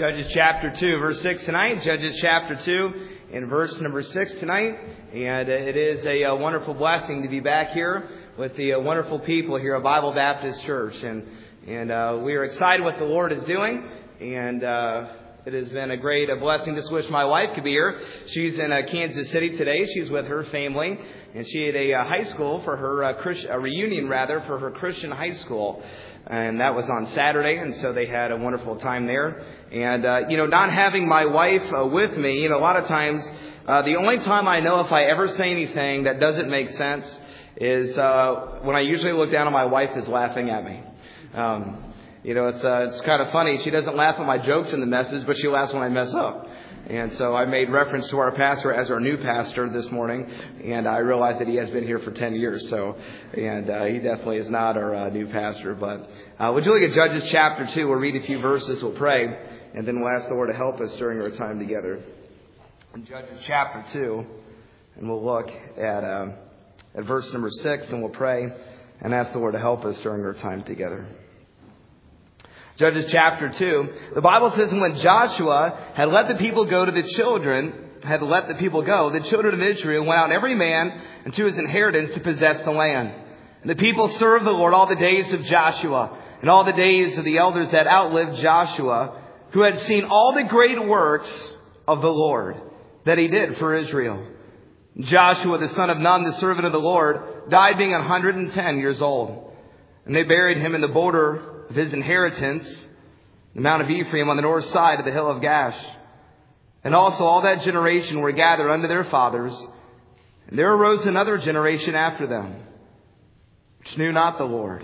Judges chapter 2, verse 6 tonight. Judges chapter 2 and verse number 6 tonight. And it is a wonderful blessing to be back here with the wonderful people here at Bible Baptist Church. And we are excited what the Lord is doing. And it has been a great blessing. Just wish my wife could be here. She's in Kansas City today. She's with her family. And she had a high school for her, a reunion rather, for her Christian high school. And that was on Saturday, and so they had a wonderful time there. And, not having my wife with me, a lot of times, the only time I know if I ever say anything that doesn't make sense is when I usually look down and my wife is laughing at me. It's kind of funny. She doesn't laugh at my jokes in the message, but she laughs when I mess up. And so I made reference to our pastor as our new pastor this morning, and I realized that he has been here for 10 years. He definitely is not our new pastor. But would you look at Judges chapter 2? We'll read a few verses, we'll pray, and then we'll ask the Lord to help us during our time together. In Judges chapter 2, and we'll look at verse number 6, and we'll pray and ask the Lord to help us during our time together. Judges chapter 2, the Bible says, when Joshua had let the people go, the children of Israel went out every man into his inheritance to possess the land. And the people served the Lord all the days of Joshua and all the days of the elders that outlived Joshua, who had seen all the great works of the Lord that he did for Israel. Joshua, the son of Nun, the servant of the Lord, died being 110 years old. And they buried him in the border of his inheritance, the Mount of Ephraim on the north side of the hill of Gash. And also all that generation were gathered unto their fathers. And there arose another generation after them, which knew not the Lord,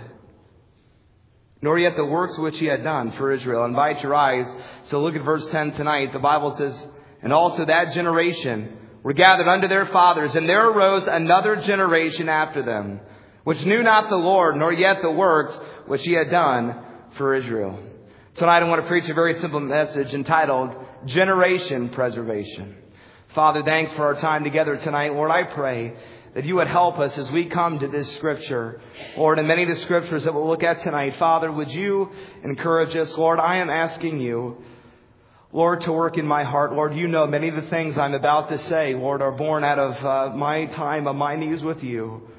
nor yet the works which he had done for Israel. Invite your eyes to look at verse 10 tonight. The Bible says, and also that generation were gathered unto their fathers, and there arose another generation after them, which knew not the Lord, nor yet the works which he had done for Israel. Tonight I want to preach a very simple message entitled, Generation Preservation. Father, thanks for our time together tonight. Lord, I pray that you would help us as we come to this scripture. Lord, and many of the scriptures that we'll look at tonight, Father, would you encourage us? Lord, I am asking you, Lord, to work in my heart. Lord, you know many of the things I'm about to say, Lord, are born out of my time on my knees with you.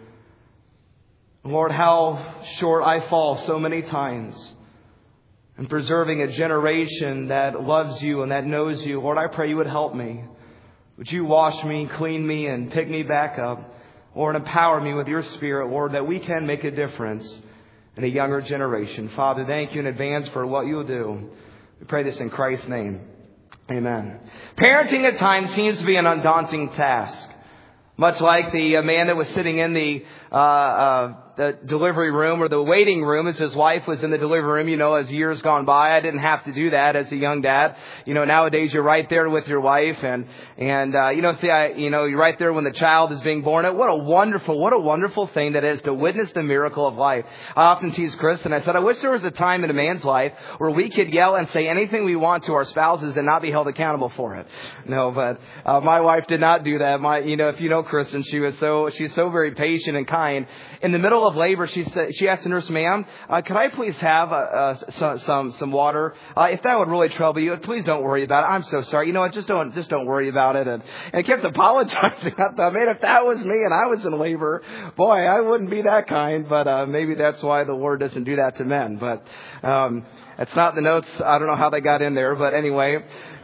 Lord, how short I fall so many times in preserving a generation that loves you and that knows you. Lord, I pray you would help me. Would you wash me, clean me, and pick me back up? Lord, empower me with your Spirit, Lord, that we can make a difference in a younger generation. Father, thank you in advance for what you'll do. We pray this in Christ's name. Amen. Parenting at times seems to be an undaunting task. Much like the man that was sitting in the delivery room or the waiting room as his wife was in the delivery room, as years gone by. I didn't have to do that as a young dad. Nowadays you're right there with your wife and you're right there when the child is being born. What a wonderful thing that is to witness the miracle of life. I often tease Chris and I said, I wish there was a time in a man's life where we could yell and say anything we want to our spouses and not be held accountable for it. No, but my wife did not do that. If you know Kristen, she's so very patient and kind. In the middle of labor, she asked the nurse, ma'am, could I please have some water? If that would really trouble you, please don't worry about it. I'm so sorry. Just don't worry about it. And kept apologizing. I thought, man, if that was me and I was in labor, boy, I wouldn't be that kind. But maybe that's why the Lord doesn't do that to men. But it's not the notes. I don't know how they got in there. But anyway.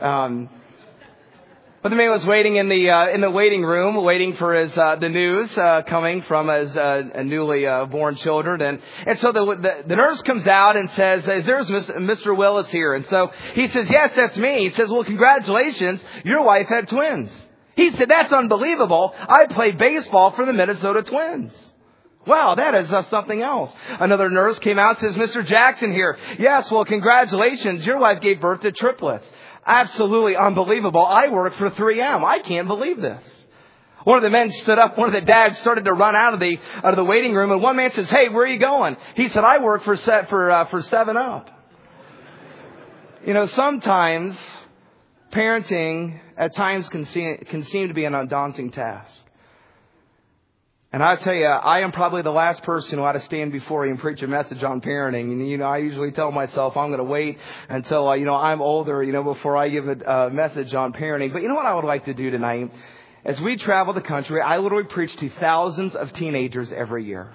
But the man was waiting in the waiting room, waiting for his the news coming from his newly born children, and so the nurse comes out and says, "There's Mr. Willis here." And so he says, "Yes, that's me." He says, "Well, congratulations, your wife had twins." He said, "That's unbelievable. I played baseball for the Minnesota Twins." Wow, that is something else. Another nurse came out and says, "Mr. Jackson here. Yes, well, congratulations, your wife gave birth to triplets." Absolutely unbelievable. I work for 3M. I can't believe this. One of the men stood up. One of the dads started to run out of the waiting room. And one man says, "Hey, where are you going?" He said, "I work for 7-Up." Sometimes parenting at times can seem to be an undaunting task. And I'll tell you, I am probably the last person who ought to stand before you and preach a message on parenting. And, I usually tell myself I'm going to wait until, I'm older, before I give a message on parenting. But you know what I would like to do tonight? As we travel the country, I literally preach to thousands of teenagers every year.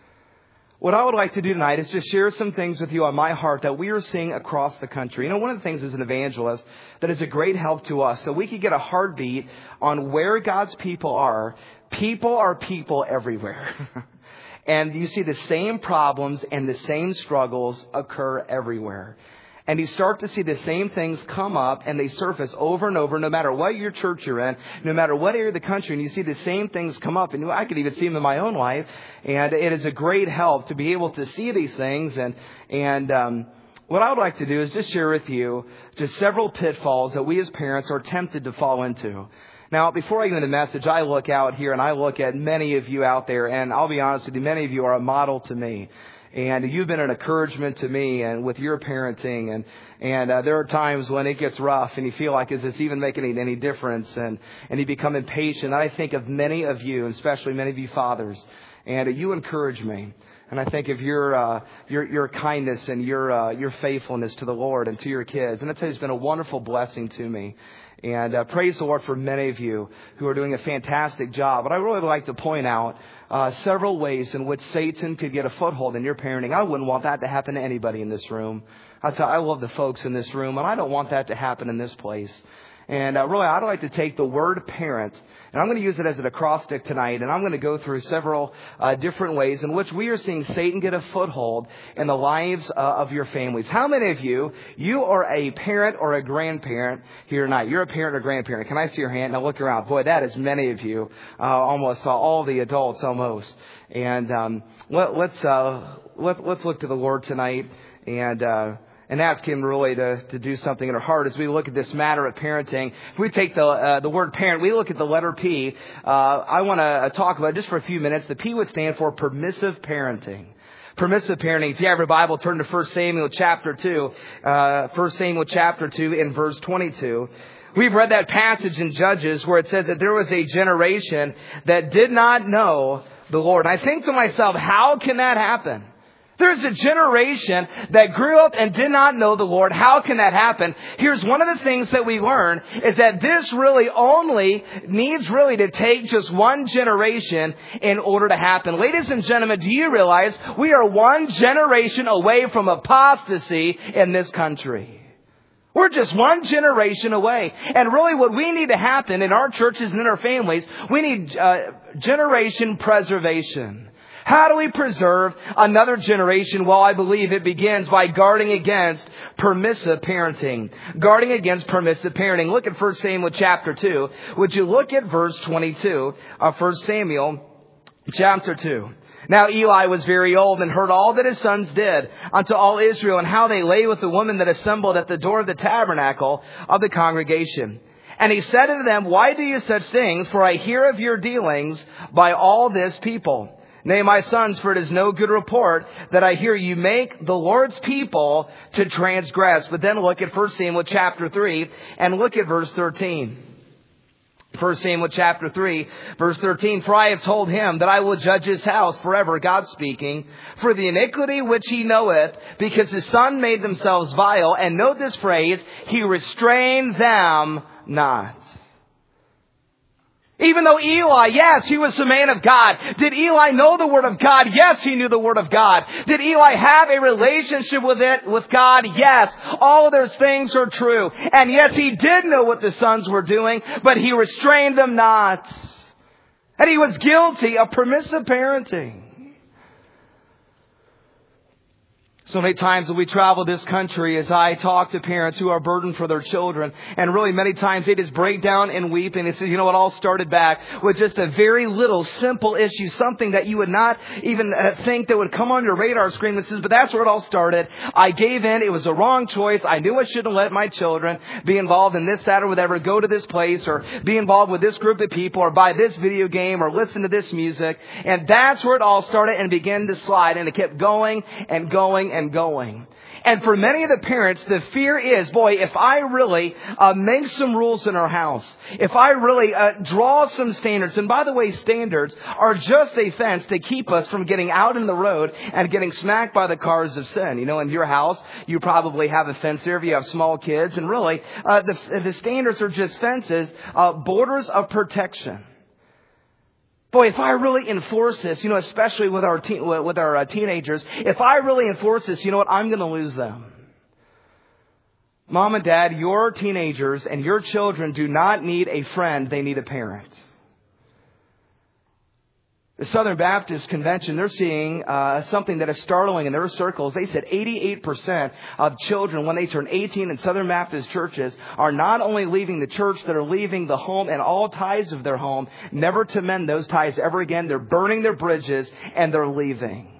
What I would like to do tonight is just share some things with you on my heart that we are seeing across the country. One of the things as an evangelist that is a great help to us, so we could get a heartbeat on where God's people are. People are people everywhere. And you see the same problems and the same struggles occur everywhere. And you start to see the same things come up and they surface over and over, no matter what your church you're in, no matter what area of the country, and you see the same things come up. And I could even see them in my own life. And it is a great help to be able to see these things. And what I would like to do is just share with you just several pitfalls that we as parents are tempted to fall into. Now, before I get into the message, I look out here and I look at many of you out there, and I'll be honest with you, many of you are a model to me. And you've been an encouragement to me and with your parenting. And there are times when it gets rough and you feel like, is this even making any difference? And you become impatient. I think of many of you, especially many of you fathers, and you encourage me. And I think of your kindness and your faithfulness to the Lord and to your kids. And I tell you, it's been a wonderful blessing to me. And praise the Lord for many of you who are doing a fantastic job. But I really would like to point out several ways in which Satan could get a foothold in your parenting. I wouldn't want that to happen to anybody in this room. I love the folks in this room, and I don't want that to happen in this place. And really, I'd like to take the word parent, and I'm going to use it as an acrostic tonight, and I'm going to go through several different ways in which we are seeing Satan get a foothold in the lives of your families. How many of you are a parent or a grandparent here tonight? You're a parent or grandparent. Can I see your hand? Now look around. Boy, that is many of you, almost all the adults almost. And let's look to the Lord tonight and ask Him really to do something in our heart as we look at this matter of parenting. If we take the word parent, we look at the letter P. I want to talk about it just for a few minutes. The P would stand for permissive parenting. Permissive parenting. If you have your Bible, turn to 1 Samuel chapter 2. 1 Samuel chapter 2 in verse 22. We've read that passage in Judges where it says that there was a generation that did not know the Lord. And I think to myself, how can that happen? There's a generation that grew up and did not know the Lord. How can that happen? Here's one of the things that we learn is that this really only needs really to take just one generation in order to happen. Ladies and gentlemen, do you realize we are one generation away from apostasy in this country? We're just one generation away. And really what we need to happen in our churches and in our families, we need generation preservation. How do we preserve another generation? Well, I believe it begins by guarding against permissive parenting. Guarding against permissive parenting. Look at 1 Samuel chapter 2. Would you look at verse 22 of 1 Samuel chapter 2. Now Eli was very old and heard all that his sons did unto all Israel and how they lay with the woman that assembled at the door of the tabernacle of the congregation. And he said unto them, why do you such things? For I hear of your dealings by all this people. Nay, my sons, for it is no good report that I hear you make the Lord's people to transgress. But then look at 1 Samuel chapter 3 and look at verse 13. 1 Samuel chapter 3, verse 13. For I have told him that I will judge his house forever, God speaking, for the iniquity which he knoweth, because his son made themselves vile. And note this phrase, he restrained them not. Even though Eli, yes, he was the man of God. Did Eli know the Word of God? Yes, he knew the Word of God. Did Eli have a relationship with God? Yes. All of those things are true. And yes, he did know what the sons were doing, but he restrained them not. And he was guilty of permissive parenting. So many times when we travel this country, as I talk to parents who are burdened for their children, and really many times they just break down and weep, and it says, you know, it all started back with just a very little simple issue, something that you would not even think that would come on your radar screen. It says, but that's where it all started. I gave in. It was a wrong choice. I knew I shouldn't let my children be involved in this, that, or whatever, go to this place, or be involved with this group of people, or buy this video game, or listen to this music. And that's where it all started and began to slide, and it kept going and going and going. And for many of the parents, the fear is, boy, if I really make some rules in our house, if I really draw some standards, and by the way, standards are just a fence to keep us from getting out in the road and getting smacked by the cars of sin. You know, in your house, you probably have a fence there if you have small kids, and really, the standards are just fences, borders of protection. Boy, if I really enforce this, you know, especially with our teenagers, if I really enforce this, you know what, I'm going to lose them. Mom and Dad, your teenagers and your children do not need a friend, they need a parent. The Southern Baptist Convention, they're seeing something that is startling in their circles. They said 88% of children, when they turn 18 in Southern Baptist churches, are not only leaving the church, they're leaving the home and all ties of their home, never to mend those ties ever again. They're burning their bridges and they're leaving.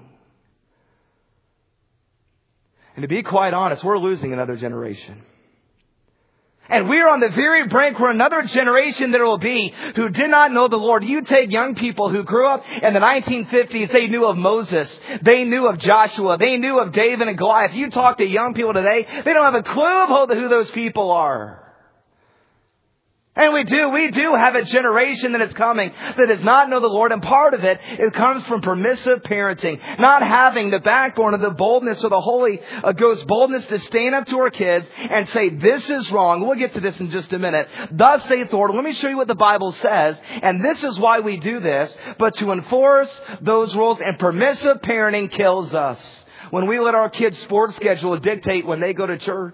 And to be quite honest, we're losing another generation. And we're on the very brink where another generation there will be who did not know the Lord. You take young people who grew up in the 1950s, they knew of Moses, they knew of Joshua, they knew of David and Goliath. You talk to young people today, they don't have a clue of who those people are. And we do have a generation that is coming that does not know the Lord. And part of it comes from permissive parenting. Not having the backbone of the boldness or the Holy Ghost boldness to stand up to our kids and say, this is wrong. We'll get to this in just a minute. Thus saith the Lord. Let me show you what the Bible says. And this is why we do this. But to enforce those rules, and permissive parenting kills us. When we let our kids' sports schedule dictate when they go to church.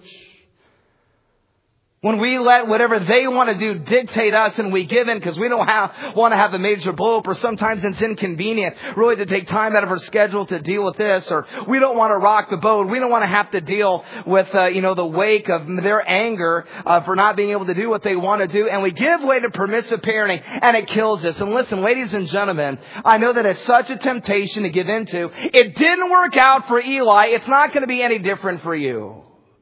When we let whatever they want to do dictate us and we give in because we don't want to have a major blow up, or sometimes it's inconvenient really to take time out of our schedule to deal with this, or we don't want to rock the boat. We don't want to have to deal with, the wake of their anger for not being able to do what they want to do. And we give way to permissive parenting and it kills us. And listen, ladies and gentlemen, I know that it's such a temptation to give into. It didn't work out for Eli. It's not going to be any different for you.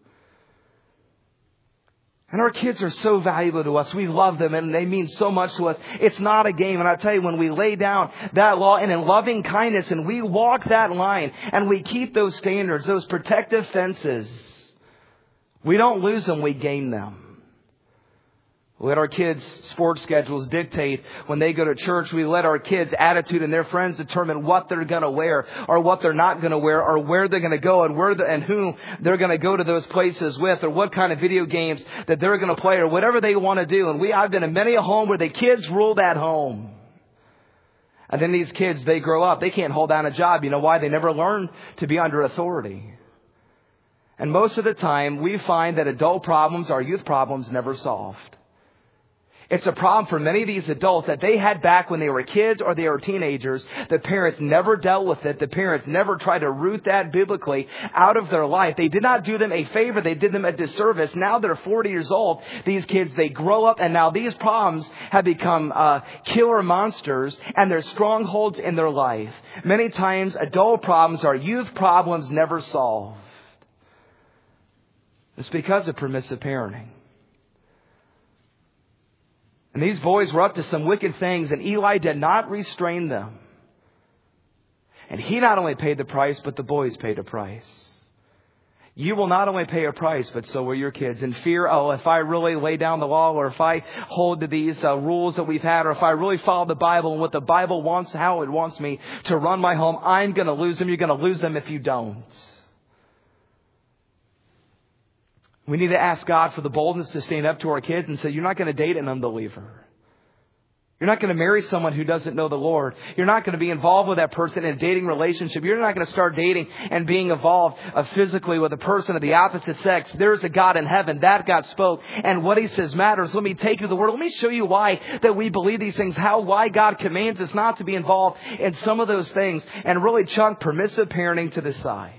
And our kids are so valuable to us. We love them and they mean so much to us. It's not a game. And I tell you, when we lay down that law and in loving kindness and we walk that line and we keep those standards, those protective fences, we don't lose them, we gain them. We let our kids' sports schedules dictate when they go to church. We let our kids' attitude and their friends determine what they're going to wear or what they're not going to wear or where they're going to go and who they're going to go to those places with or what kind of video games that they're going to play or whatever they want to do. And I've been in many a home where the kids rule that home. And then these kids, they grow up. They can't hold down a job. You know why? They never learn to be under authority. And most of the time, we find that adult problems, our youth problems, never solved. It's a problem for many of these adults that they had back when they were kids or they were teenagers. The parents never dealt with it. The parents never tried to root that biblically out of their life. They did not do them a favor. They did them a disservice. Now they're 40 years old. These kids, they grow up and now these problems have become killer monsters and they're strongholds in their life. Many times adult problems are youth problems never solved. It's because of permissive parenting. And these boys were up to some wicked things, and Eli did not restrain them. And he not only paid the price, but the boys paid a price. You will not only pay a price, but so will your kids. In fear, if I really lay down the law, or if I hold to these rules that we've had, or if I really follow the Bible and what the Bible wants, how it wants me to run my home, I'm going to lose them. You're going to lose them if you don't. We need to ask God for the boldness to stand up to our kids and say, you're not going to date an unbeliever. You're not going to marry someone who doesn't know the Lord. You're not going to be involved with that person in a dating relationship. You're not going to start dating and being involved physically with a person of the opposite sex. There's a God in heaven. That God spoke. And what He says matters. Let me take you to the Word. Let me show you why that we believe these things. Why God commands us not to be involved in some of those things. And really chunk permissive parenting to the side.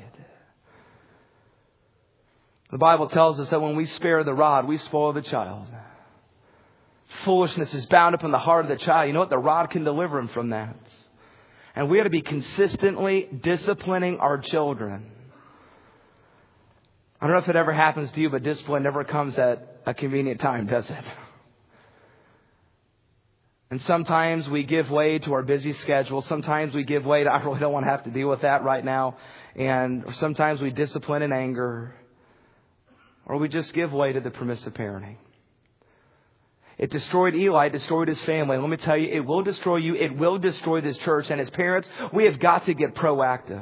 The Bible tells us that when we spare the rod, we spoil the child. Foolishness is bound up in the heart of the child. You know what? The rod can deliver him from that. And we ought to be consistently disciplining our children. I don't know if it ever happens to you, but discipline never comes at a convenient time, does it? And sometimes we give way to our busy schedule. Sometimes we give way to, I really don't want to have to deal with that right now. And sometimes we discipline in anger, or we just give way to the permissive parenting. It destroyed Eli, it destroyed his family. Let me tell you, it will destroy you. It will destroy this church. And as parents, we have got to get proactive.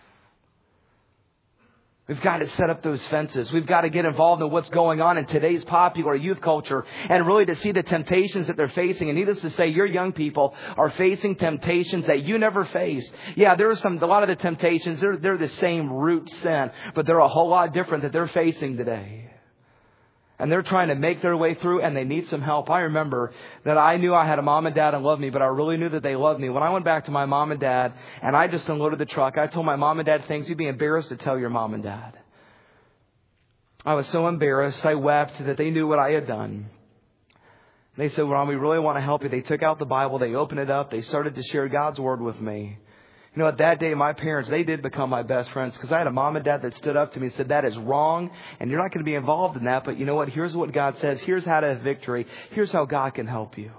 We've got to set up those fences. We've got to get involved in what's going on in today's popular youth culture and really to see the temptations that they're facing. And needless to say, your young people are facing temptations that you never faced. Yeah, there are a lot of the temptations, they're the same root sin, but they're a whole lot different that they're facing today. And they're trying to make their way through, and they need some help. I remember that I knew I had a mom and dad that loved me, but I really knew that they loved me. When I went back to my mom and dad, and I just unloaded the truck, I told my mom and dad things you'd be embarrassed to tell your mom and dad. I was so embarrassed. I wept that they knew what I had done. They said, "Ron, we really want to help you." They took out the Bible. They opened it up. They started to share God's Word with me. You know, at that day, my parents, they did become my best friends because I had a mom and dad that stood up to me and said, "That is wrong, and you're not going to be involved in that. But you know what? Here's what God says. Here's how to have victory. Here's how God can help you."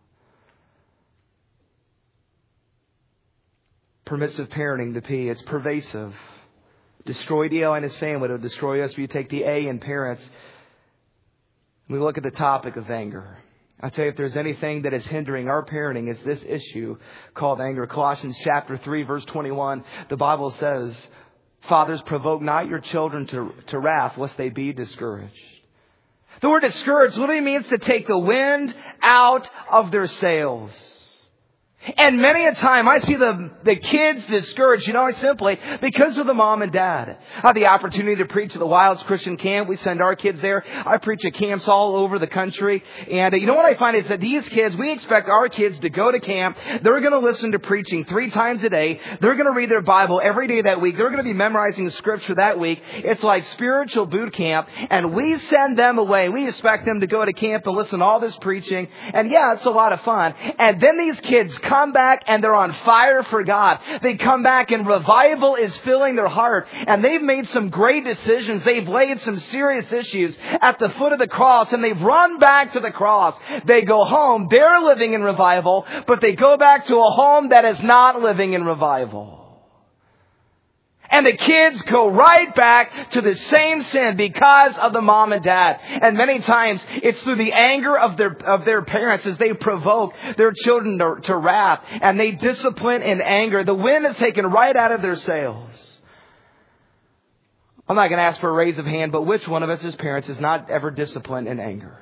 Permissive parenting, the P, it's pervasive. Destroyed Eli and his family. It'll destroy us if you take the A in parents. We look at the topic of anger. I tell you, if there's anything that is hindering our parenting, it's this issue called anger. Colossians chapter 3, verse 21, the Bible says, "Fathers, provoke not your children to wrath, lest they be discouraged." The word discouraged literally means to take the wind out of their sails. And many a time I see the kids discouraged, simply because of the mom and dad. I have the opportunity to preach at the Wilds Christian Camp. We send our kids there. I preach at camps all over the country. And you know what I find is that these kids, we expect our kids to go to camp. They're going to listen to preaching 3 times a day. They're going to read their Bible every day that week. They're going to be memorizing the scripture that week. It's like spiritual boot camp. And we send them away. We expect them to go to camp and listen to all this preaching. And yeah, it's a lot of fun. And then these kids come back and they're on fire for God. They come back and revival is filling their heart. And they've made some great decisions. They've laid some serious issues at the foot of the cross and they've run back to the cross. They go home. They're living in revival, but they go back to a home that is not living in revival. And the kids go right back to the same sin because of the mom and dad. And many times it's through the anger of their parents as they provoke their children to wrath. And they discipline in anger. The wind is taken right out of their sails. I'm not going to ask for a raise of hand, but which one of us as parents is not ever disciplined in anger?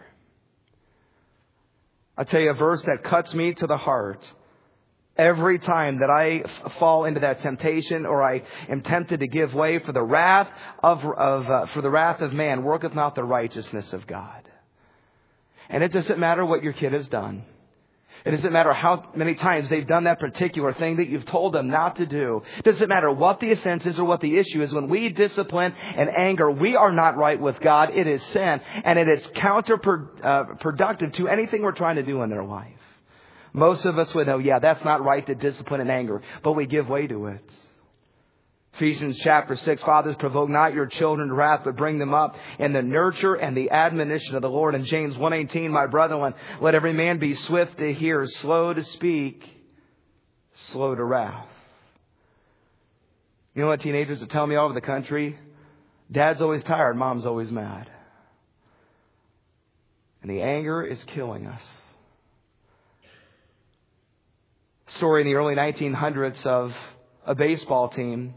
I'll tell you a verse that cuts me to the heart. Every time that I fall into that temptation or I am tempted to give way for the wrath of man, worketh not the righteousness of God. And it doesn't matter what your kid has done. It doesn't matter how many times they've done that particular thing that you've told them not to do. It doesn't matter what the offense is or what the issue is. When we discipline and anger, we are not right with God. It is sin, and it is counterproductive to anything we're trying to do in their life. Most of us would know, yeah, that's not right to discipline and anger, but we give way to it. Ephesians chapter 6, "Fathers, provoke not your children to wrath, but bring them up in the nurture and the admonition of the Lord." And James 1:18, "My brethren, let every man be swift to hear, slow to speak, slow to wrath." You know what teenagers are telling me all over the country? Dad's always tired, mom's always mad. And the anger is killing us. Story in the early 1900s of a baseball team.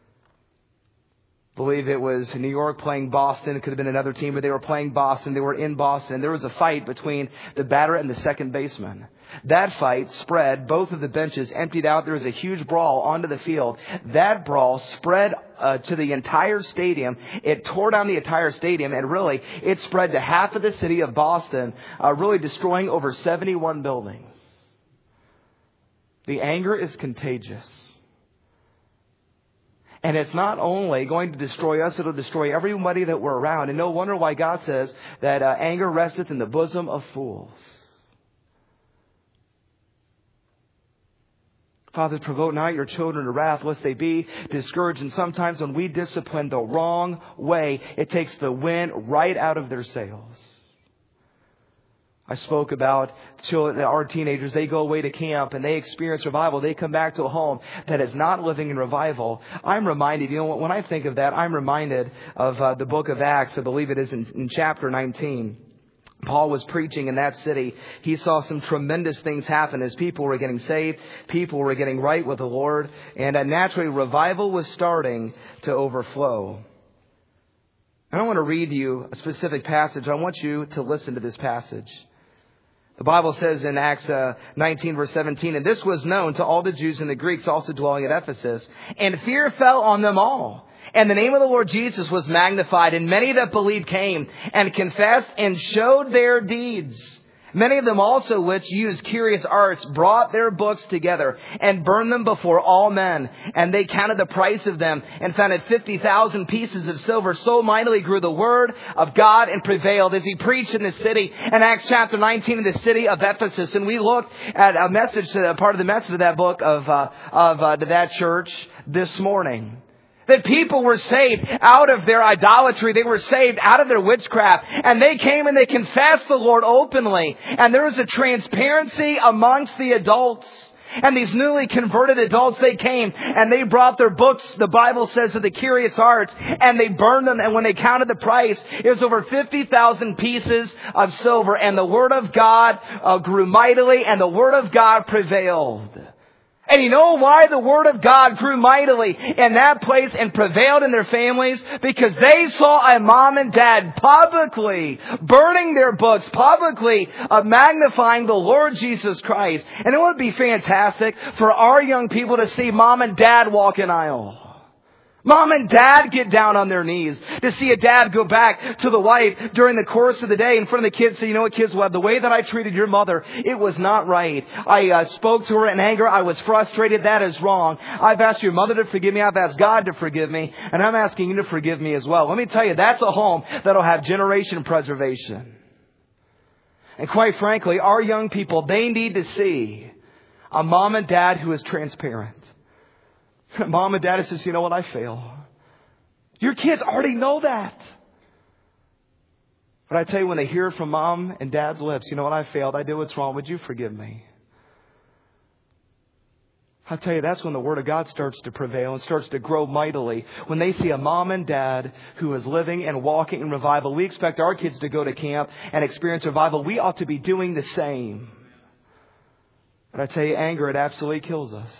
I believe it was New York playing Boston. It could have been another team, but they were playing Boston. They were in Boston. There was a fight between the batter and the second baseman. That fight spread. Both of the benches emptied out. There was a huge brawl onto the field. That brawl spread to the entire stadium. It tore down the entire stadium, and really, it spread to half of the city of Boston, really destroying over 71 buildings. The anger is contagious. And it's not only going to destroy us, it'll destroy everybody that we're around. And no wonder why God says that anger resteth in the bosom of fools. Fathers, provoke not your children to wrath, lest they be discouraged. And sometimes when we discipline the wrong way, it takes the wind right out of their sails. I spoke about children, our teenagers, they go away to camp and they experience revival. They come back to a home that is not living in revival. I'm reminded, when I think of that, I'm reminded of the book of Acts. I believe it is in chapter 19. Paul was preaching in that city. He saw some tremendous things happen as people were getting saved. People were getting right with the Lord. And naturally, revival was starting to overflow. And I want to read you a specific passage. I want you to listen to this passage. The Bible says in Acts 19 verse 17, and this was known to all the Jews and the Greeks also dwelling at Ephesus. And fear fell on them all. And the name of the Lord Jesus was magnified. And many that believed came and confessed and showed their deeds. Many of them also which used curious arts brought their books together and burned them before all men. And they counted the price of them and found it 50,000 pieces of silver. So mightily grew the word of God and prevailed as he preached in the city. In Acts chapter 19 in the city of Ephesus. And we looked at a message, part of the message of that book of that church this morning. That people were saved out of their idolatry. They were saved out of their witchcraft. And they came and they confessed the Lord openly. And there was a transparency amongst the adults. And these newly converted adults, they came and they brought their books, the Bible says, of the curious arts. And they burned them. And when they counted the price, it was over 50,000 pieces of silver. And the Word of God grew mightily and the Word of God prevailed. And you know why the Word of God grew mightily in that place and prevailed in their families? Because they saw a mom and dad publicly burning their books, publicly magnifying the Lord Jesus Christ. And it would be fantastic for our young people to see mom and dad walk an aisle. Mom and dad get down on their knees. To see a dad go back to the wife during the course of the day in front of the kids. Say, you know what, kids, well, the way that I treated your mother, it was not right. I spoke to her in anger. I was frustrated. That is wrong. I've asked your mother to forgive me. I've asked God to forgive me. And I'm asking you to forgive me as well. Let me tell you, that's a home that'll have generation preservation. And quite frankly, our young people, they need to see a mom and dad who is transparent. Mom and dad says, you know what, I fail. Your kids already know that. But I tell you, when they hear it from mom and dad's lips, you know what, I failed. I did what's wrong. Would you forgive me? I tell you, that's when the Word of God starts to prevail and starts to grow mightily. When they see a mom and dad who is living and walking in revival, we expect our kids to go to camp and experience revival. We ought to be doing the same. But I tell you, anger, it absolutely kills us.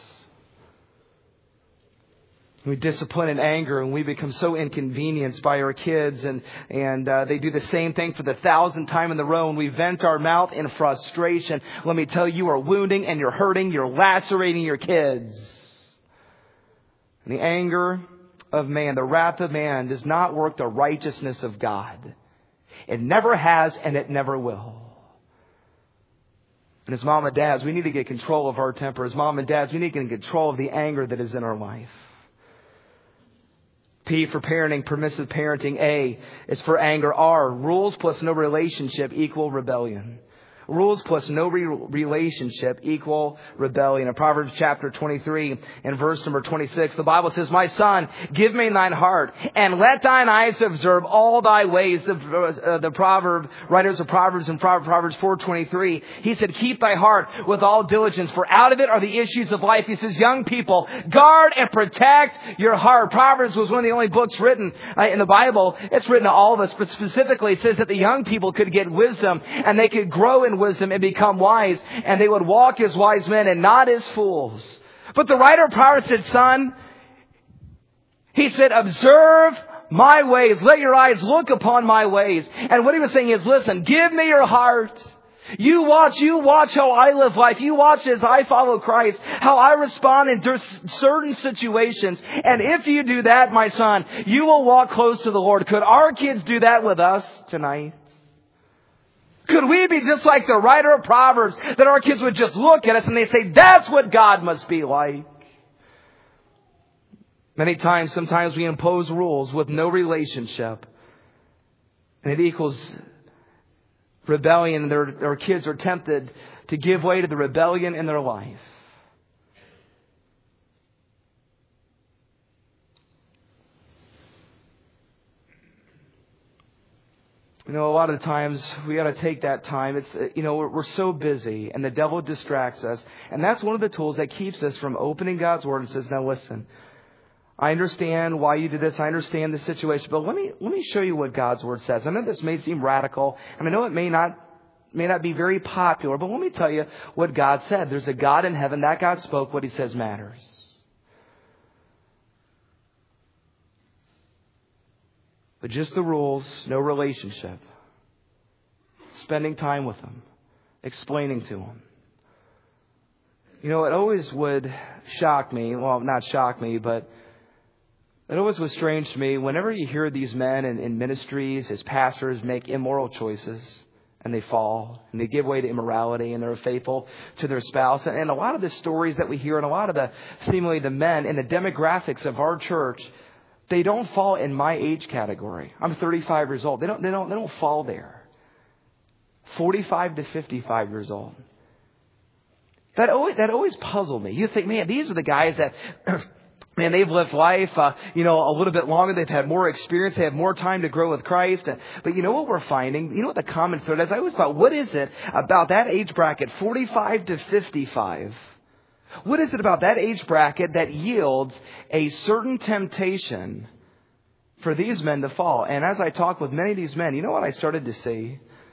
We discipline in anger and we become so inconvenienced by our kids and they do the same thing for the 1,000th time in the row and we vent our mouth in frustration. Let me tell you, you are wounding and you're hurting, you're lacerating your kids. And the anger of man, the wrath of man does not work the righteousness of God. It never has and it never will. And as mom and dads, we need to get control of our temper. As mom and dads, we need to get control of the anger that is in our life. P for parenting, permissive parenting. A is for anger. R, rules plus no relationship equal rebellion. Rules plus no relationship equal rebellion. In Proverbs chapter 23 and verse number 26, the Bible says, my son, give me thine heart and let thine eyes observe all thy ways. The writers of Proverbs in Proverbs 4:23, he said, keep thy heart with all diligence, for out of it are the issues of life. He says, young people, guard and protect your heart. Proverbs was one of the only books written in the Bible. It's written to all of us, but specifically it says that the young people could get wisdom and they could grow in wisdom and become wise, and they would walk as wise men and not as fools. But the writer of Proverbs said, son, he said, observe my ways. Let your eyes look upon my ways. And what he was saying is, listen, give me your heart. You watch how I live life. You watch as I follow Christ, how I respond in certain situations. And if you do that, my son, you will walk close to the Lord. Could our kids do that with us tonight? Could we be just like the writer of Proverbs, that our kids would just look at us and they say, that's what God must be like? Many times, sometimes we impose rules with no relationship. And it equals rebellion. Our kids are tempted to give way to the rebellion in their life. A lot of the times we got to take that time. It's, we're so busy and the devil distracts us. And that's one of the tools that keeps us from opening God's Word and says, now listen, I understand why you did this. I understand the situation, but let me show you what God's Word says. I know this may seem radical, and I know it may not be very popular, but let me tell you what God said. There's a God in heaven. That God spoke. What He says matters. But just the rules, no relationship. Spending time with Him, explaining to Him. It always would shock me. Well, not shock me, but it always was strange to me whenever you hear these men in ministries as pastors make immoral choices and they fall and they give way to immorality and they're faithful to their spouse. And a lot of the stories that we hear and a lot of the seemingly the men in the demographics of our church, they don't fall in my age category. I'm 35 years old. They don't fall there. 45 to 55 years old. That always puzzled me. You think, man, these are the guys that, man, they've lived life, a little bit longer. They've had more experience. They have more time to grow with Christ. But you know what we're finding? You know what the common thread is? I always thought, what is it about that age bracket, 45 to 55? What is it about that age bracket that yields a certain temptation for these men to fall? And as I talked with many of these men, you know what I started to see?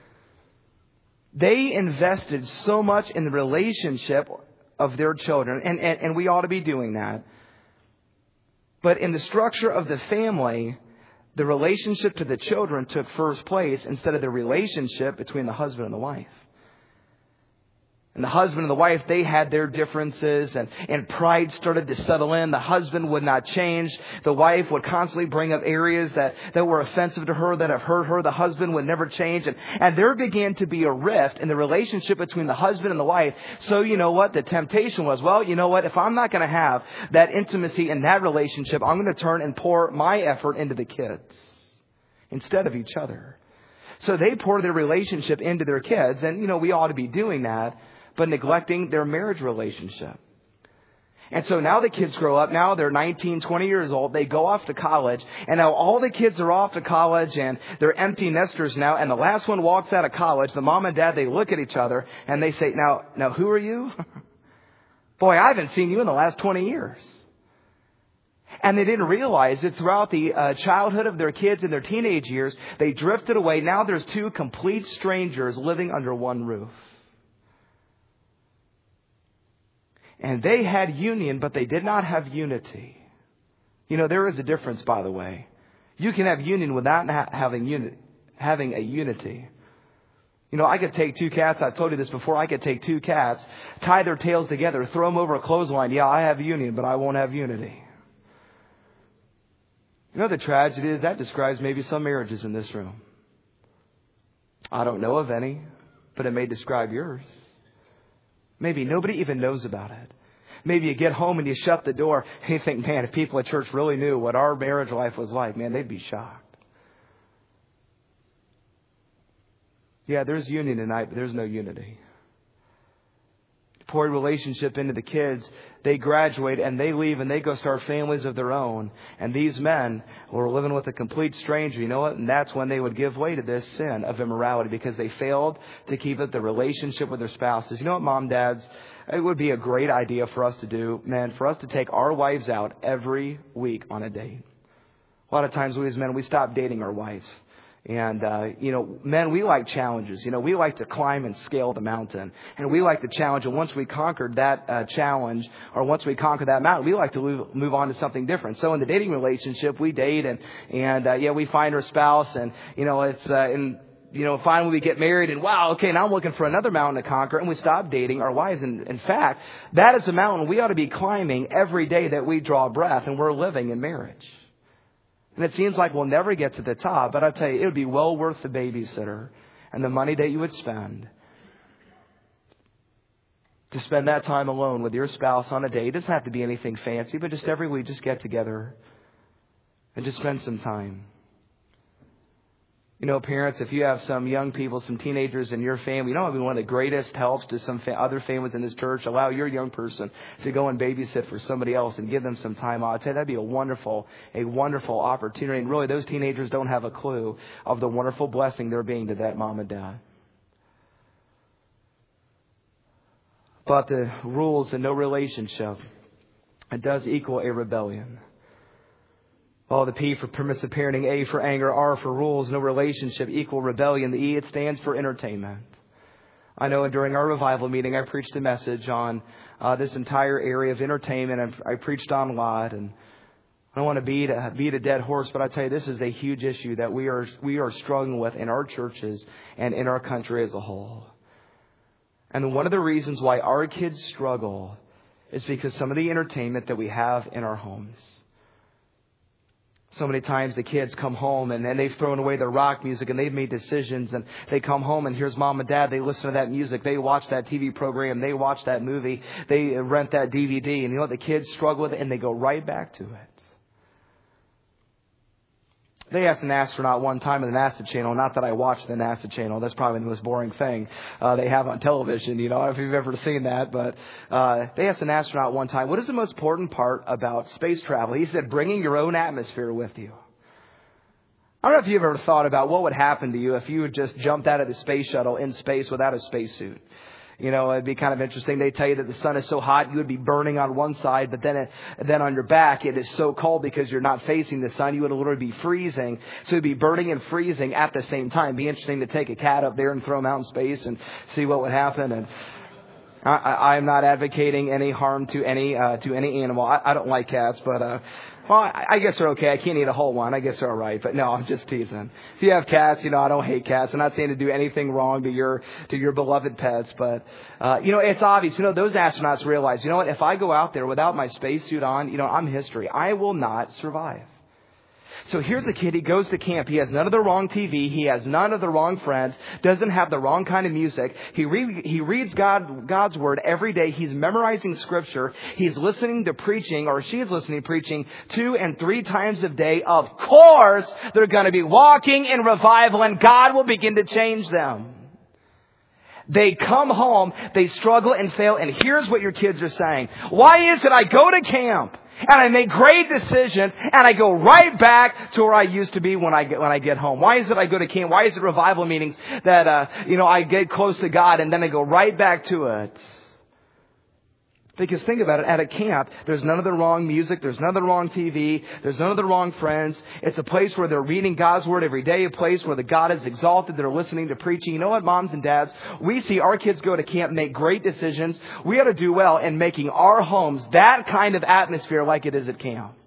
They invested so much in the relationship of their children, and we ought to be doing that. But in the structure of the family, the relationship to the children took first place instead of the relationship between the husband and the wife. And the husband and the wife, they had their differences and pride started to settle in. The husband would not change. The wife would constantly bring up areas that were offensive to her, that have hurt her. The husband would never change. And there began to be a rift in the relationship between the husband and the wife. So you know what? The temptation was, well, you know what? If I'm not going to have that intimacy in that relationship, I'm going to turn and pour my effort into the kids instead of each other. So they pour their relationship into their kids. And, we ought to be doing that, but neglecting their marriage relationship. And so now the kids grow up. Now they're 19, 20 years old. They go off to college. And now all the kids are off to college and they're empty nesters now. And the last one walks out of college. The mom and dad, they look at each other and they say, now who are you? Boy, I haven't seen you in the last 20 years. And they didn't realize that throughout the childhood of their kids and their teenage years, they drifted away. Now there's two complete strangers living under one roof. And they had union, but they did not have unity. There is a difference, by the way. You can have union without having a unity. I could take two cats. I've told you this before. I could take two cats, tie their tails together, throw them over a clothesline. Yeah, I have union, but I won't have unity. The tragedy is that describes maybe some marriages in this room. I don't know of any, but it may describe yours. Maybe nobody even knows about it. Maybe you get home and you shut the door and you think, man, if people at church really knew what our marriage life was like, man, they'd be shocked. Yeah, there's union tonight, but there's no unity. Pour relationship into the kids. They graduate and they leave and they go start families of their own. And these men were living with a complete stranger. You know what? And that's when they would give way to this sin of immorality because they failed to keep up the relationship with their spouses. You know what, mom, dads? It would be a great idea for us to do, man, for us to take our wives out every week on a date. A lot of times we as men, we stop dating our wives. And, men, we like challenges. We like to climb and scale the mountain. And we like the challenge. And once we conquered that challenge, or once we conquer that mountain, we like to move on to something different. So in the dating relationship, we date and we find our spouse. And, finally we get married and wow, okay, now I'm looking for another mountain to conquer. And we stop dating our wives. And in fact, that is a mountain we ought to be climbing every day that we draw breath and we're living in marriage. And it seems like we'll never get to the top. But I tell you, it would be well worth the babysitter and the money that you would spend to spend that time alone with your spouse on a date. It doesn't have to be anything fancy, but just every week, just get together and just spend some time. You know, parents, if you have some young people, some teenagers in your family, you know, one of the greatest helps to some other families in this church, allow your young person to go and babysit for somebody else and give them some time off. I'd say that'd be a wonderful opportunity. And really, those teenagers don't have a clue of the wonderful blessing they're being to that mom and dad. But the rules and no relationship, it does equal a rebellion. Oh, the P for permissive parenting, A for anger, R for rules, no relationship, equal rebellion. The E, it stands for entertainment. I know during our revival meeting, I preached a message on this entire area of entertainment. And I preached on a lot, and I don't want to beat a dead horse, but I tell you, this is a huge issue that we are struggling with in our churches and in our country as a whole. And one of the reasons why our kids struggle is because some of the entertainment that we have in our homes. So many times the kids come home and then they've thrown away their rock music and they've made decisions, and they come home and here's mom and dad. They listen to that music. They watch that TV program. They watch that movie. They rent that DVD. And you know what? The kids struggle with it and they go right back to it. They asked an astronaut one time on the NASA channel, not that I watch the NASA channel, that's probably the most boring thing they have on television, you know, if you've ever seen that. But they asked an astronaut one time, what is the most important part about space travel? He said, bringing your own atmosphere with you. I don't know if you've ever thought about what would happen to you if you had just jumped out of the space shuttle in space without a spacesuit. You know, it'd be kind of interesting. They tell you that the sun is so hot, you would be burning on one side, but then on your back, it is so cold because you're not facing the sun, you would literally be freezing. So you'd be burning and freezing at the same time. It'd be interesting to take a cat up there and throw him out in space and see what would happen. And I'm not advocating any harm to any animal. I don't like cats, but well, I guess they're okay. I can't eat a whole one. I guess they're all right. But no, I'm just teasing. If you have cats, you know, I don't hate cats. I'm not saying to do anything wrong to your beloved pets. But, you know, it's obvious. You know, those astronauts realize, you know what, if I go out there without my spacesuit on, you know, I'm history. I will not survive. So here's a kid, he goes to camp. He has none of the wrong TV. He has none of the wrong friends. Doesn't have the wrong kind of music. He reads God's Word every day. He's memorizing Scripture. He's listening to preaching, or she's listening to preaching 2 and 3 times a day. Of course, they're going to be walking in revival, and God will begin to change them. They come home, they struggle and fail, and here's what your kids are saying. Why is it I go to camp and I make great decisions and I go right back to where I used to be when I get home? Why is it I go to camp? Why is it revival meetings that I get close to God and then I go right back to it? Because think about it, at a camp, there's none of the wrong music, there's none of the wrong TV, there's none of the wrong friends. It's a place where they're reading God's Word every day, a place where the God is exalted, they're listening to preaching. You know what, moms and dads? We see our kids go to camp, make great decisions. We ought to do well in making our homes that kind of atmosphere like it is at camp.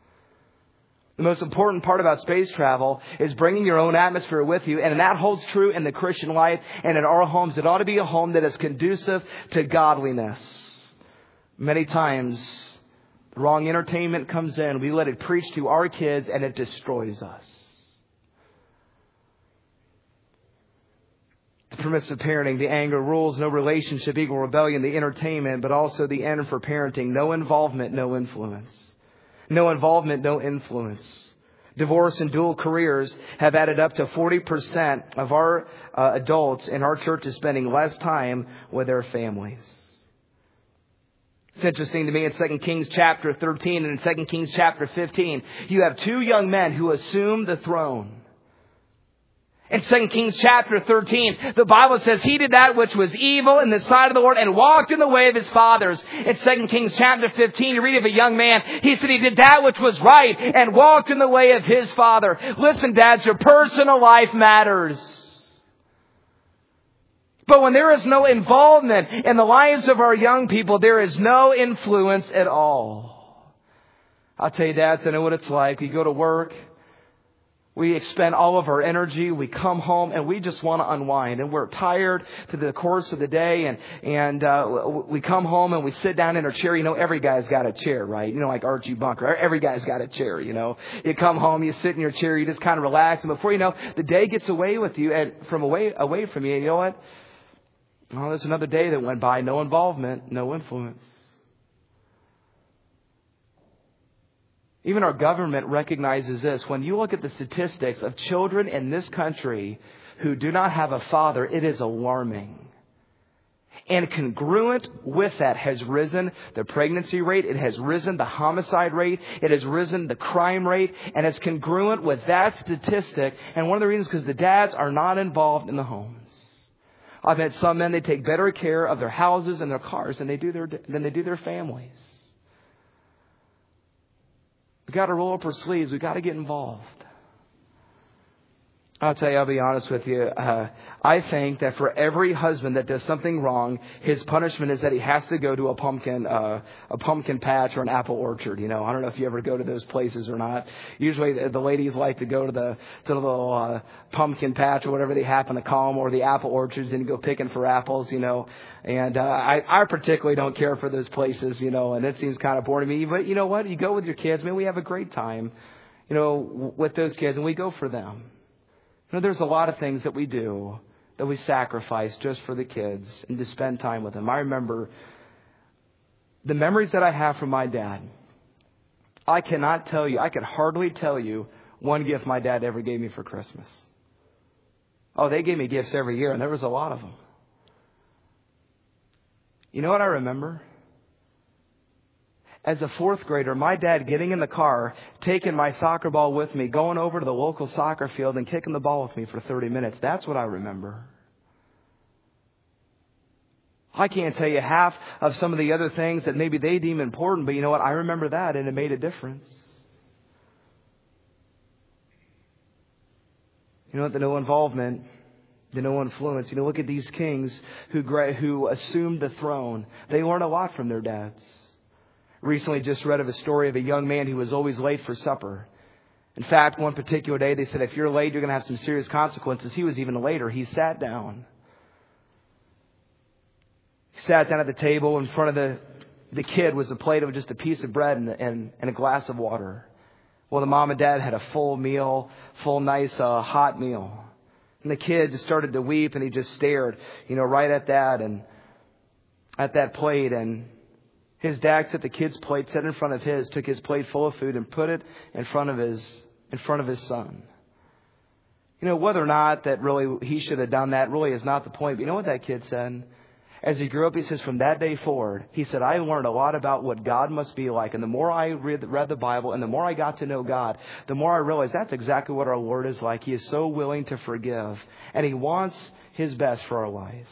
The most important part about space travel is bringing your own atmosphere with you. And that holds true in the Christian life and in our homes. It ought to be a home that is conducive to godliness. Many times, the wrong entertainment comes in. We let it preach to our kids and it destroys us. The permissive parenting, the anger, rules, no relationship, equal rebellion, the entertainment, but also the N for parenting, no involvement, no influence. No involvement, no influence. Divorce and dual careers have added up to 40% of our adults in our churches spending less time with their families. It's interesting to me in 2 Kings chapter 13 and in 2 Kings chapter 15, you have 2 young men who assume the throne. In 2 Kings chapter 13, the Bible says he did that which was evil in the sight of the Lord and walked in the way of his fathers. In 2 Kings chapter 15, you read of a young man. He said he did that which was right and walked in the way of his father. Listen, dads, your personal life matters. But when there is no involvement in the lives of our young people, there is no influence at all. I'll tell you, dads, I know what it's like. We go to work. We expend all of our energy. We come home and we just want to unwind. And we're tired through the course of the day. And we come home and we sit down in our chair. You know, every guy's got a chair, right? You know, like Archie Bunker. Every guy's got a chair, you know. You come home, you sit in your chair, you just kind of relax. And before you know, the day gets away with you and away from you. And you know what? Oh, there's another day that went by. No involvement, no influence. Even our government recognizes this. When you look at the statistics of children in this country who do not have a father, it is alarming. And congruent with that has risen the pregnancy rate. It has risen the homicide rate. It has risen the crime rate. And it's congruent with that statistic. And one of the reasons is because the dads are not involved in the homes. I've met some men, they take better care of their houses and their cars than they do their families. We've got to roll up our sleeves. We've got to get involved. I'll tell you, I'll be honest with you. I think that for every husband that does something wrong, his punishment is that he has to go to a pumpkin patch or an apple orchard. You know, I don't know if you ever go to those places or not. Usually the ladies like to go to the little pumpkin patch or whatever they happen to call them, or the apple orchards, and go picking for apples. You know, and I particularly don't care for those places. You know, and it seems kind of boring to me. But you know what? You go with your kids. Man, we have a great time. You know, with those kids, and we go for them. You know, there's a lot of things that we do that we sacrifice just for the kids and to spend time with them. I remember the memories that I have from my dad. I could hardly tell you one gift my dad ever gave me for Christmas. Oh, they gave me gifts every year, and there was a lot of them. You know what I remember? As a fourth grader, my dad getting in the car, taking my soccer ball with me, going over to the local soccer field and kicking the ball with me for 30 minutes. That's what I remember. I can't tell you half of some of the other things that maybe they deem important, but you know what? I remember that, and it made a difference. You know what? The no involvement, the no influence. You know, look at these kings who assumed the throne. They learned a lot from their dads. Recently just read of a story of a young man who was always late for supper. In fact, one particular day they said, if you're late, you're going to have some serious consequences. He was even later. He sat down. He sat down at the table. In front of the kid was a plate of just a piece of bread and a glass of water. Well, the mom and dad had a full meal, nice hot meal. And the kid just started to weep, and he just stared, you know, right at that and at that plate. And his dad took the kid's plate, set it in front of his, took his plate full of food and put it in front of his son. You know, whether or not that really he should have done that really is not the point. But you know what that kid said? As he grew up, he says, from that day forward, he said, I learned a lot about what God must be like. And the more I read the Bible and the more I got to know God, the more I realized that's exactly what our Lord is like. He is so willing to forgive, and He wants His best for our lives.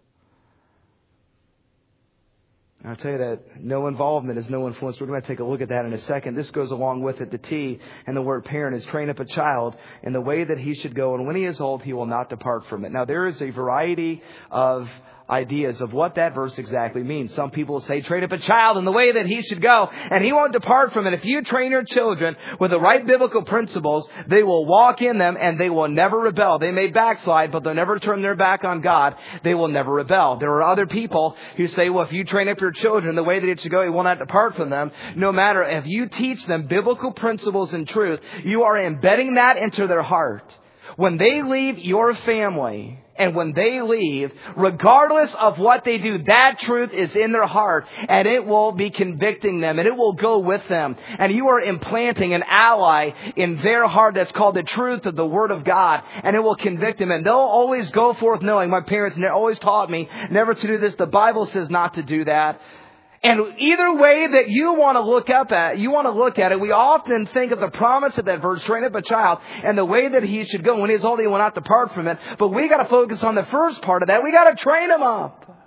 I'll tell you that no involvement is no influence. We're going to take a look at that in a second. This goes along with it. The T and the word parent is train up a child in the way that he should go. And when he is old, he will not depart from it. Now, there is a variety of ideas of what that verse exactly means. Some people say train up a child in the way that he should go, and he won't depart from it. If you train your children with the right biblical principles, they will walk in them and they will never rebel. They may backslide, but they'll never turn their back on God. They will never rebel. There are other people who say, well, if you train up your children the way that it should go, he will not depart from them. No matter if you teach them biblical principles and truth, you are embedding that into their heart. When they leave your family and when they leave, regardless of what they do, that truth is in their heart, and it will be convicting them, and it will go with them. And you are implanting an ally in their heart that's called the truth of the Word of God, and it will convict them. And they'll always go forth knowing, my parents always taught me never to do this. The Bible says not to do that. And either way that you want to look at it, we often think of the promise of that verse, train up a child, and the way that he should go. When he's old, he will not depart from it. But we got to focus on the first part of that. We got to train him up.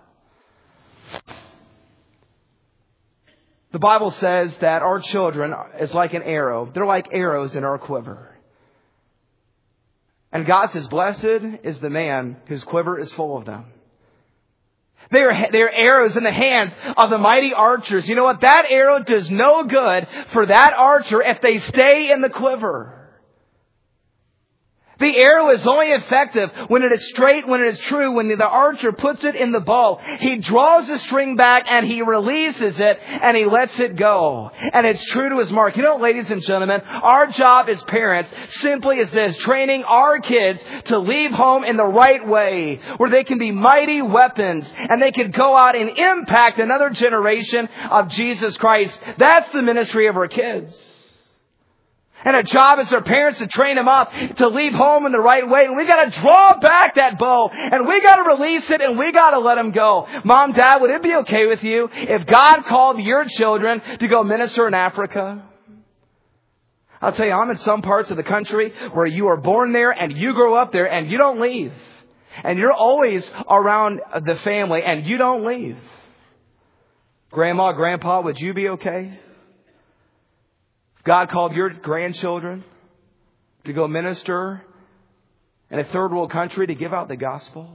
The Bible says that our children is like an arrow. They're like arrows in our quiver. And God says, blessed is the man whose quiver is full of them. They are arrows in the hands of the mighty archers. You know what? That arrow does no good for that archer if they stay in the quiver. The arrow is only effective when it is straight, when it is true, when the archer puts it in the bow. He draws the string back and he releases it and he lets it go. And it's true to his mark. You know, ladies and gentlemen, our job as parents simply is this, training our kids to leave home in the right way, where they can be mighty weapons and they can go out and impact another generation of Jesus Christ. That's the ministry of our kids. And a job as their parents to train them up to leave home in the right way. And we got to draw back that bow. And we got to release it and we got to let them go. Mom, Dad, would it be okay with you if God called your children to go minister in Africa? I'll tell you, I'm in some parts of the country where you are born there and you grow up there and you don't leave. And you're always around the family and you don't leave. Grandma, Grandpa, would you be okay? If God called your grandchildren to go minister in a third world country to give out the gospel?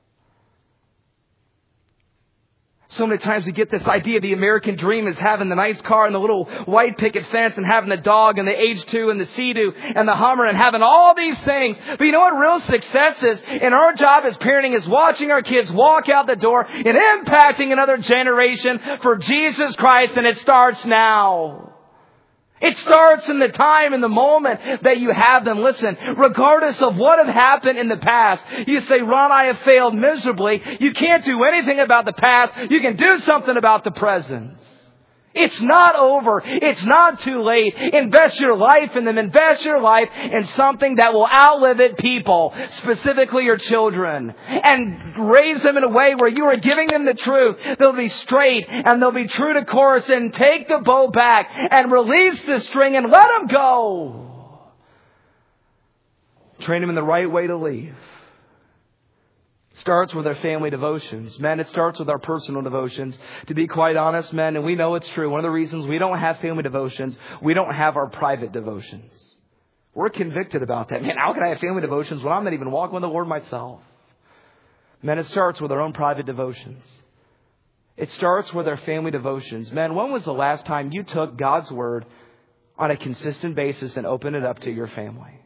So many times we get this idea the American dream is having the nice car and the little white picket fence and having the dog and the H2 and the Sea-Doo and the Hummer and having all these things. But you know what real success is? And our job as parenting is watching our kids walk out the door and impacting another generation for Jesus Christ, and it starts now. It starts in the time, in the moment that you have them. Listen, regardless of what have happened in the past, you say, Ron, I have failed miserably. You can't do anything about the past. You can do something about the present. It's not over. It's not too late. Invest your life in them. Invest your life in something that will outlive it, people, specifically your children. And raise them in a way where you are giving them the truth. They'll be straight and they'll be true to course, and take the bow back and release the string and let them go. Train them in the right way to leave. Starts with our family devotions. Men, it starts with our personal devotions. To be quite honest, men, and we know it's true, one of the reasons we don't have family devotions, we don't have our private devotions. We're convicted about that. Man, how can I have family devotions when I'm not even walking with the Lord myself? Men, it starts with our own private devotions. It starts with our family devotions. Men, when was the last time you took God's Word on a consistent basis and opened it up to your family?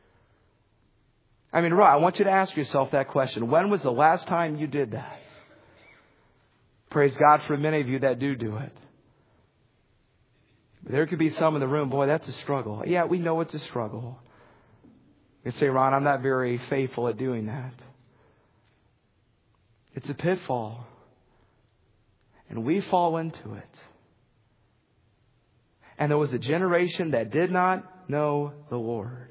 I mean, right, I want you to ask yourself that question. When was the last time you did that? Praise God for many of you that do it. But there could be some in the room, boy, that's a struggle. Yeah, we know it's a struggle. You say, Ron, I'm not very faithful at doing that. It's a pitfall. And we fall into it. And there was a generation that did not know the Lord.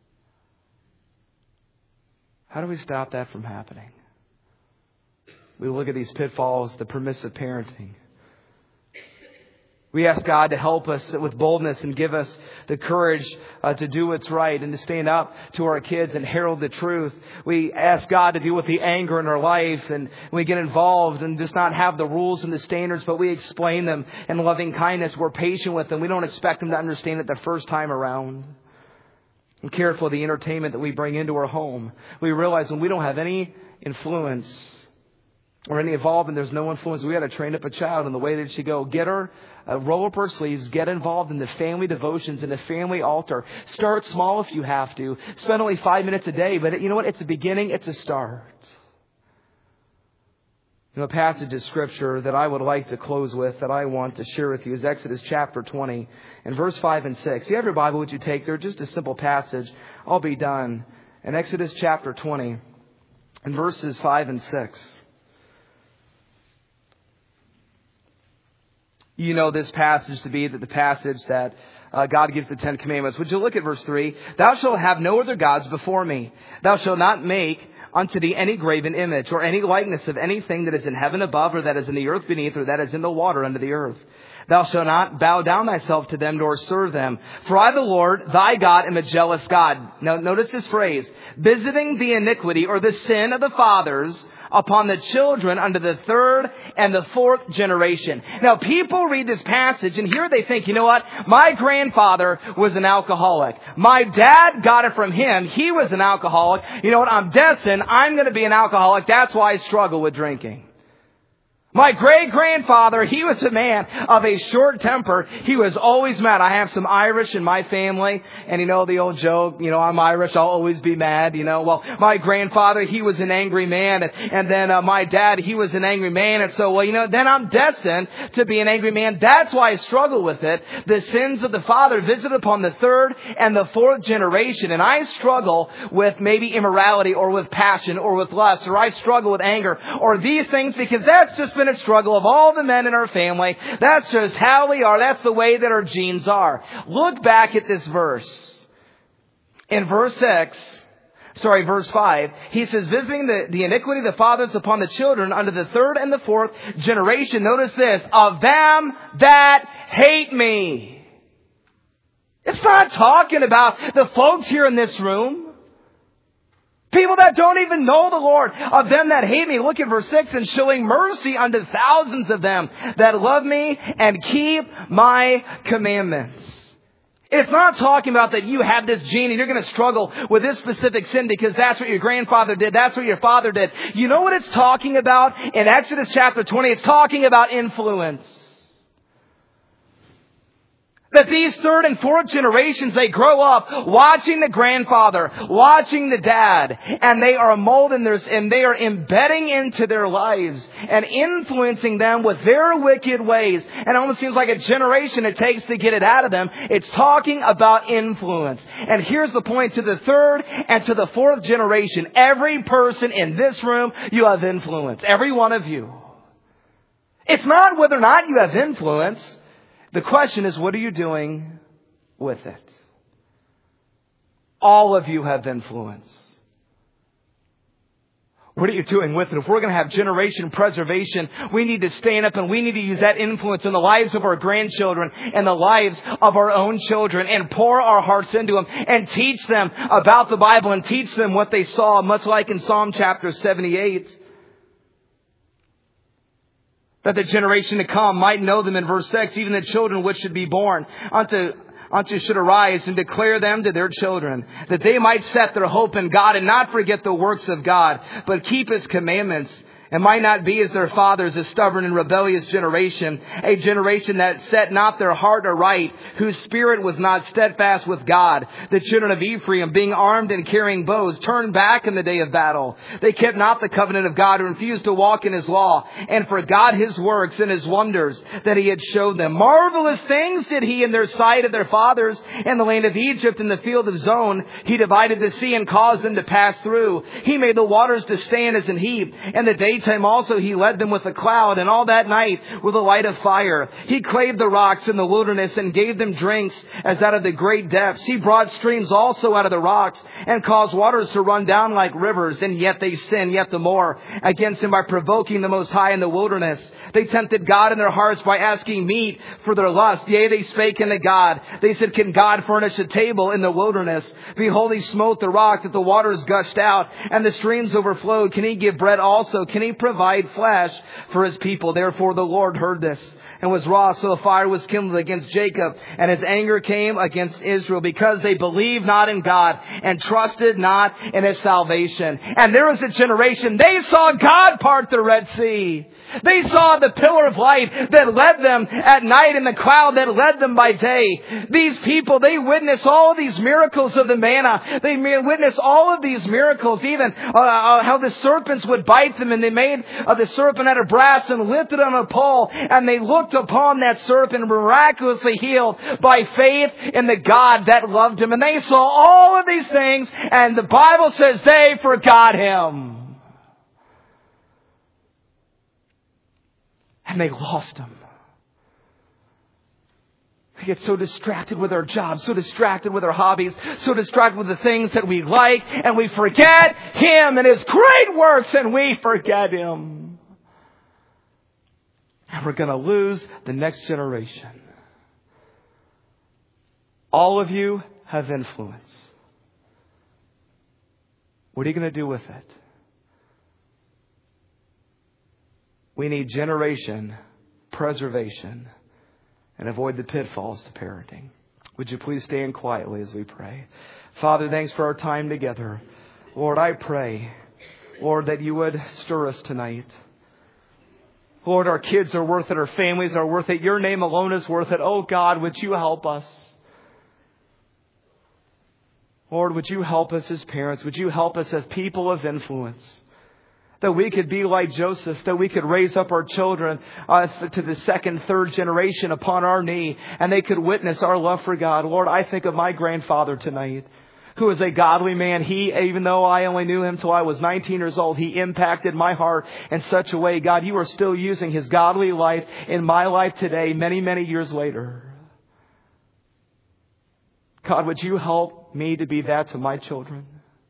How do we stop that from happening? We look at these pitfalls, the permissive parenting. We ask God to help us with boldness and give us the courage to do what's right and to stand up to our kids and herald the truth. We ask God to deal with the anger in our life, and we get involved and just not have the rules and the standards, but we explain them in loving kindness. We're patient with them. We don't expect them to understand it the first time around. And careful of the entertainment that we bring into our home. We realize when we don't have any influence or any involvement, there's no influence. We got to train up a child in the way that she go. Get her, roll up her sleeves, get involved in the family devotions, in the family altar. Start small if you have to. Spend only 5 minutes a day, but you know what? It's a beginning. It's a start. You know, a passage of Scripture that I would like to close with, that I want to share with you, is Exodus chapter 20 and verse 5 and 6. If you have your Bible, would you take there? Just a simple passage. I'll be done. In Exodus chapter 20 and verses 5 and 6. You know this passage to be the passage that God gives the 10 Commandments. Would you look at verse 3? Thou shalt have no other gods before me. Thou shalt not make unto thee any graven image, or any likeness of anything that is in heaven above, or that is in the earth beneath, or that is in the water under the earth. Thou shalt not bow down thyself to them, nor serve them. For I, the Lord, thy God, am a jealous God. Now, notice this phrase. Visiting the iniquity, or the sin of the fathers, upon the children unto the third and the fourth generation. Now, people read this passage, and here they think, you know what? My grandfather was an alcoholic. My dad got it from him. He was an alcoholic. You know what? I'm destined. I'm going to be an alcoholic. That's why I struggle with drinking. My great-grandfather, he was a man of a short temper. He was always mad. I have some Irish in my family. And you know the old joke, you know, I'm Irish, I'll always be mad, you know. Well, my grandfather, he was an angry man. And then my dad, he was an angry man. And so, well, you know, then I'm destined to be an angry man. That's why I struggle with it. The sins of the father visit upon the third and the fourth generation. And I struggle with maybe immorality, or with passion, or with lust, or I struggle with anger, or these things, because that's just been a struggle of all the men in our family. That's just how we are. That's the way that our genes are. Look back at this verse. In verse 5, he says, visiting the iniquity of the fathers upon the children unto the third and the fourth generation. Notice this, of them that hate me. It's not talking about the folks here in this room. People that don't even know the Lord. Of them that hate me. Look at verse 6. And showing mercy unto thousands of them that love me and keep my commandments. It's not talking about that you have this gene and you're going to struggle with this specific sin because that's what your grandfather did. That's what your father did. You know what it's talking about? In Exodus chapter 20, it's talking about influence. That these third and fourth generations, they grow up watching the grandfather, watching the dad, and they are molding and they are embedding into their lives and influencing them with their wicked ways. And it almost seems like a generation it takes to get it out of them. It's talking about influence. And here's the point to the third and to the fourth generation. Every person in this room, you have influence. Every one of you. It's not whether or not you have influence. The question is, what are you doing with it? All of you have influence. What are you doing with it? If we're going to have generation preservation, we need to stand up and we need to use that influence in the lives of our grandchildren and the lives of our own children and pour our hearts into them and teach them about the Bible and teach them what they saw, much like in Psalm chapter 78. That the generation to come might know them in verse 6, even the children which should be born unto should arise and declare them to their children, that they might set their hope in God and not forget the works of God, but keep His commandments. And might not be as their fathers, a stubborn and rebellious generation, a generation that set not their heart aright, whose spirit was not steadfast with God. The children of Ephraim, being armed and carrying bows, turned back in the day of battle. They kept not the covenant of God, and refused to walk in His law, and forgot His works and His wonders that He had showed them. Marvelous things did He in their sight of their fathers, in the land of Egypt, in the field of Zon. He divided the sea and caused them to pass through. He made the waters to stand as an heap, and the daytime also He led them with a cloud, and all that night with a light of fire. He clave the rocks in the wilderness and gave them drinks as out of the great depths. He brought streams also out of the rocks and caused waters to run down like rivers. And yet they sinned yet the more against Him by provoking the Most High in the wilderness. They tempted God in their hearts by asking meat for their lust. Yea, they spake unto God. They said, can God furnish a table in the wilderness? Behold, He smote the rock that the waters gushed out and the streams overflowed. Can He give bread also? Can He provide flesh for His people? Therefore the Lord heard this and was wroth. So a fire was kindled against Jacob, and His anger came against Israel, because they believed not in God and trusted not in His salvation. And there was a generation, they saw God part the Red Sea. They saw the pillar of light that led them at night and the cloud that led them by day. These people, they witnessed all of these miracles of the manna. They witnessed all of these miracles, even how the serpents would bite them, and they made the serpent out of brass and lifted on a pole, and they looked upon that serpent miraculously healed by faith in the God that loved him. And they saw all of these things, and the Bible says they forgot Him. And they lost Him. We get so distracted with our jobs, so distracted with our hobbies, so distracted with the things that we like, and we forget Him and His great works, and we forget Him. And we're going to lose the next generation. All of you have influence. What are you going to do with it? We need generation preservation and avoid the pitfalls to parenting. Would you please stand quietly as we pray? Father, thanks for our time together. Lord, I pray, Lord, that You would stir us tonight. Lord, our kids are worth it. Our families are worth it. Your name alone is worth it. Oh God, would You help us? Lord, would You help us as parents? Would You help us as people of influence? That we could be like Joseph, that we could raise up our children to the second, third generation upon our knee, and they could witness our love for God. Lord, I think of my grandfather tonight, who is a godly man. He, even though I only knew him till I was 19 years old, he impacted my heart in such a way. God, you are still using his godly life in my life today, many, many years later. God, would you help me to be that to my children?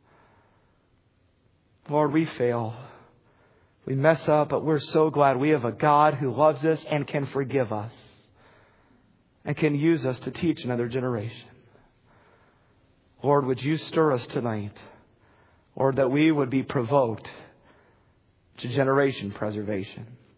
Lord, we fail. We mess up, but we're so glad we have a God who loves us and can forgive us and can use us to teach another generation. Lord, would you stir us tonight, Lord, that we would be provoked to generation preservation.